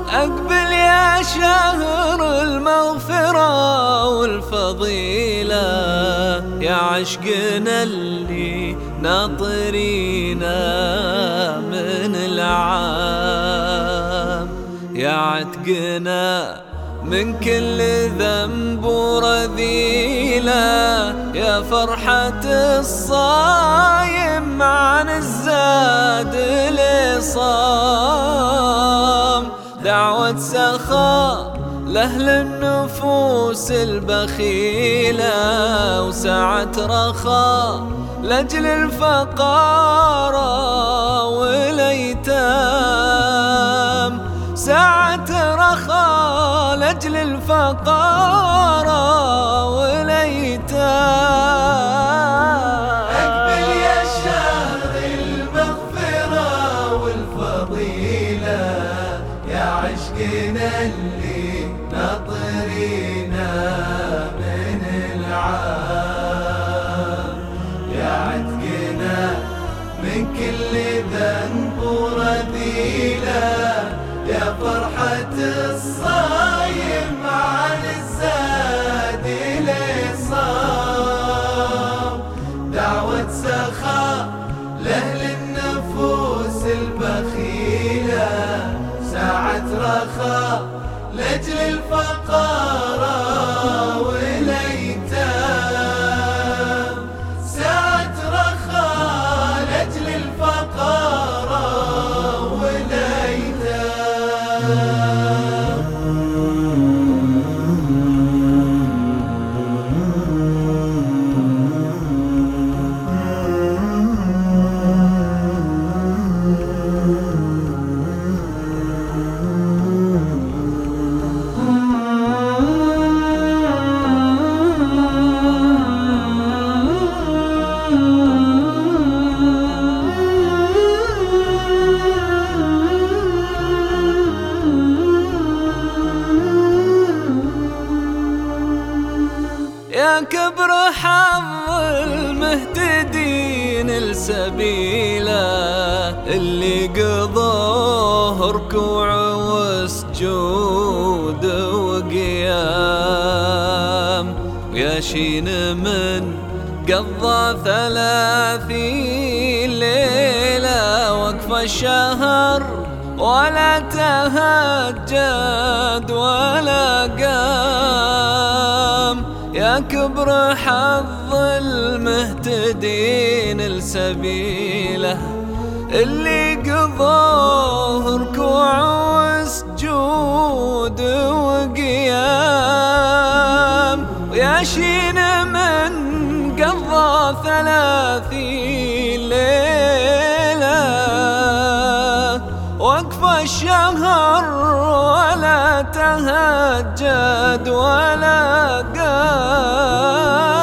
أقبل يا شهر المغفرة والفضيلة، يا عشقنا اللي ناطرينا من العام، يا عتقنا من كل ذنب ورذيلة، يا فرحة الصايم عن الزاد اللي صام، دعوة سخاء لأهل النفوس البخيلة، وسعة رخاء لأجل الفقارى والأيتام، سعة رخاء لأجل الفقارى والأيتام. أقبل يا شهر المغفرة والفضيلة، يا عشقنا اللي ناطرينا من العام، يا عتقنا من كل ذنب ورذيلة، يا فرحة الصايم عن الزاد اللي صام، دعوة سخاء لأهل النفوس البخيلة، ساعة رخاء لأجل الفقارى والأيتام، ساعة رخاء لأجل الفقارى والأيتام. يا كبر حظ المهتدين السبيلة، اللي قضوه ركوع وسجود وقيام، ويا شين من قضى 30 ليلة وقف الشهر ولا تهجد ولا قام، يا كبر حظ المهتدين السبيلة، اللي قضوه ركوع وسجود وقيام، ويا شين من قضى 30 ليلة وقف الشهر ولا تهجد ولا قام.